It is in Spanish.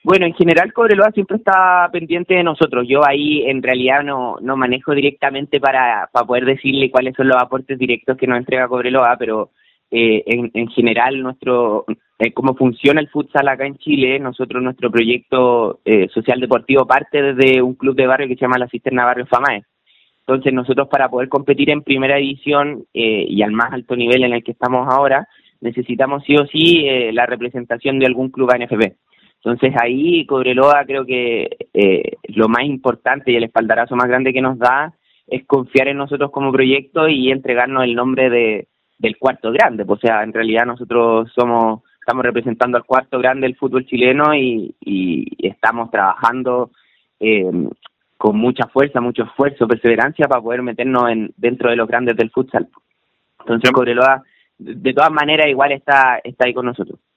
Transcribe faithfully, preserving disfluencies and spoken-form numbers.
Bueno, en general Cobreloa siempre está pendiente de nosotros. Yo ahí en realidad no, no manejo directamente para, para poder decirle cuáles son los aportes directos que nos entrega Cobreloa, pero eh, en, en general nuestro eh, cómo funciona el futsal acá en Chile, nosotros nuestro proyecto eh, social deportivo parte desde un club de barrio que se llama la Cisterna Barrio Famae. Entonces nosotros para poder competir en primera división eh, y al más alto nivel en el que estamos ahora, necesitamos sí o sí eh, la representación de algún club A N F P. Entonces ahí Cobreloa creo que eh, lo más importante y el espaldarazo más grande que nos da es confiar en nosotros como proyecto y entregarnos el nombre de del cuarto grande. O sea, en realidad nosotros somos estamos representando al cuarto grande del fútbol chileno y, y estamos trabajando eh, con mucha fuerza, mucho esfuerzo, perseverancia para poder meternos en dentro de los grandes del futsal. Entonces Cobreloa de todas maneras igual está está ahí con nosotros.